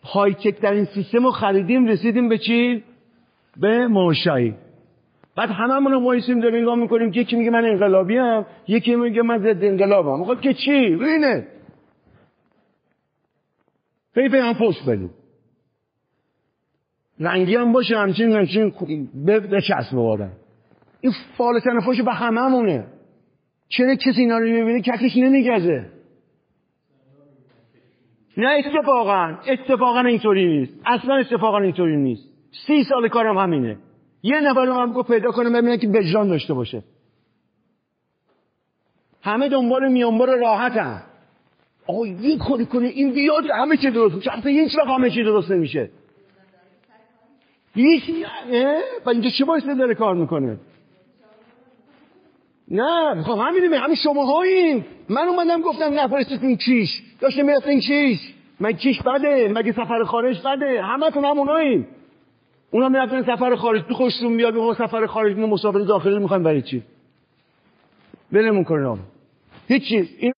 های تک در این سیستم رو خریدیم، رسیدیم به چی؟ به ماشایی. بعد هممون رو وایسیم داریم نگاه میکنیم، یکی میگه من انقلابی ام، یکی میگه من ضد انقلابم. خب که چی؟ اینه. پی هم پست بدیم. رنگی هم باشه همچین بچسب بودن. این فال تنفش به هممونه. چرا کسی اینا رو میبینه ککش نمیگزه؟ نه اتفاقا اینطوری نیست. اصلا اتفاقا اینطوری نیست. 30 سال کارم همینه. یه نفر رو من پیدا کنم ببینم که وجدان داشته باشه. همه دنبال میانبر راحتن. آقا یه کاری کنه این بیاد همه چی درست میشه. اصلا هیچ وقت همه چی درست نمیشه. هیچ و اینجا چه باعث داره کار میکنه؟ نه خب همین شماهایین. من اومدم گفتم نفرستین کیش داشته میرفتین کیش. من کیش بده؟ مگه سفر خارج بده؟ همتون همونایین. اونا میرفتن سفر خارج، تو خوشتون بیاد به سفر خارج، مسافر داخلی میخوایم برای چی؟ ولمون کنین آقا. هیچ چیز